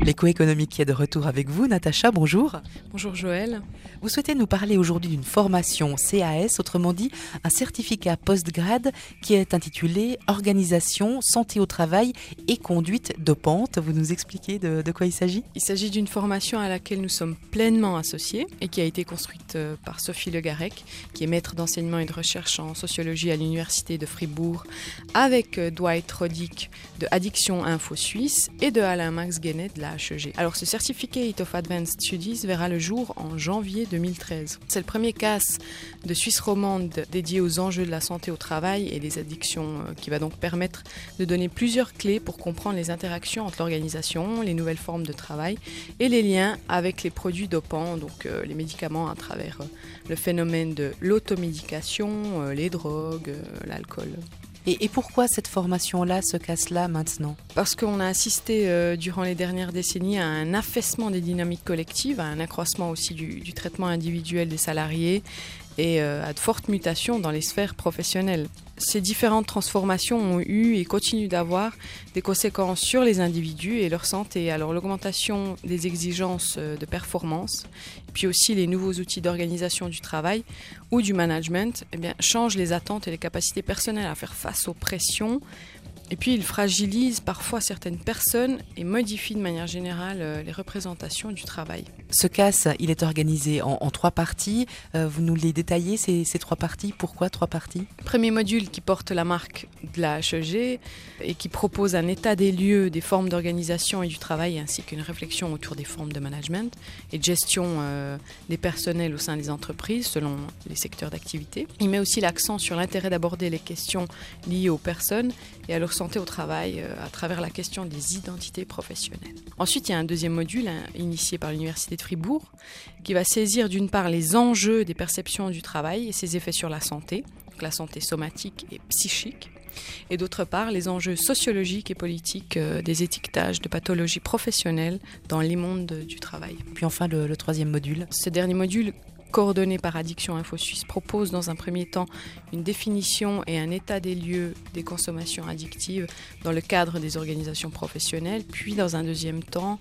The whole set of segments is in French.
l'écho économique qui est de retour avec vous. Natacha, bonjour. Bonjour Joël. Vous souhaitez nous parler aujourd'hui d'une formation CAS, autrement dit un certificat post-grade qui est intitulé Organisation, santé au travail et conduite dopante. Vous nous expliquez de quoi il s'agit ? Il s'agit d'une formation à laquelle nous sommes pleinement associés et qui a été construite par Sophie Le Garec, qui est maître d'enseignement et de recherche en sociologie à l'Université de Fribourg, avec Dwight Roddick de Addiction Info Suisse et de Alain Max Guénet de la HEG. Alors ce Certificate of Advanced Studies verra le jour en janvier 2013. C'est le premier CAS de Suisse romande dédié aux enjeux de la santé au travail et des addictions qui va donc permettre de donner plusieurs clés pour comprendre les interactions entre l'organisation, les nouvelles formes de travail et les liens avec les produits dopants, donc les médicaments à travers le phénomène de l'automédication, les drogues, l'alcool. Et pourquoi cette formation-là, ce CAS-là, maintenant ? Parce qu'on a assisté durant les dernières décennies à un affaissement des dynamiques collectives, à un accroissement aussi du traitement individuel des salariés et à de fortes mutations dans les sphères professionnelles. Ces différentes transformations ont eu et continuent d'avoir des conséquences sur les individus et leur santé. Alors l'augmentation des exigences de performance, puis aussi les nouveaux outils d'organisation du travail ou du management, changent les attentes et les capacités personnelles à faire face aux pressions. Et puis, il fragilise parfois certaines personnes et modifie de manière générale les représentations du travail. Ce CAS, il est organisé en 3 parties. Vous nous les détaillez, ces 3 parties. Pourquoi 3 parties ? Premier module qui porte la marque de la HEG et qui propose un état des lieux des formes d'organisation et du travail, ainsi qu'une réflexion autour des formes de management et de gestion des personnels au sein des entreprises selon les secteurs d'activité. Il met aussi l'accent sur l'intérêt d'aborder les questions liées aux personnes et à leur santé au travail à travers la question des identités professionnelles. Ensuite, il y a un deuxième module initié par l'Université de Fribourg qui va saisir d'une part les enjeux des perceptions du travail et ses effets sur la santé, donc la santé somatique et psychique, et d'autre part les enjeux sociologiques et politiques des étiquetages de pathologies professionnelles dans les mondes du travail. Puis enfin le troisième module. Ce dernier module, coordonné par Addiction Info Suisse, propose dans un premier temps une définition et un état des lieux des consommations addictives dans le cadre des organisations professionnelles, puis dans un deuxième temps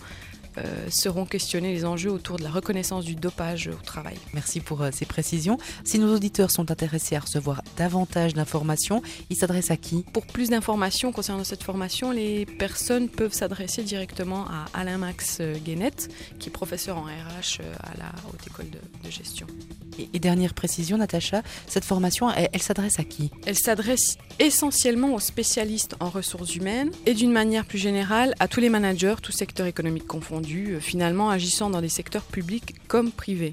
seront questionnés les enjeux autour de la reconnaissance du dopage au travail. Merci pour ces précisions. Si nos auditeurs sont intéressés à recevoir davantage d'informations, ils s'adressent à qui ? Pour plus d'informations concernant cette formation, les personnes peuvent s'adresser directement à Alain Max Guénet, qui est professeur en RH à la Haute École de Gestion. Et dernière précision, Natacha, cette formation, elle s'adresse à qui ? Elle s'adresse essentiellement aux spécialistes en ressources humaines et d'une manière plus générale à tous les managers, tous secteurs économiques confondus, finalement agissant dans des secteurs publics comme privés.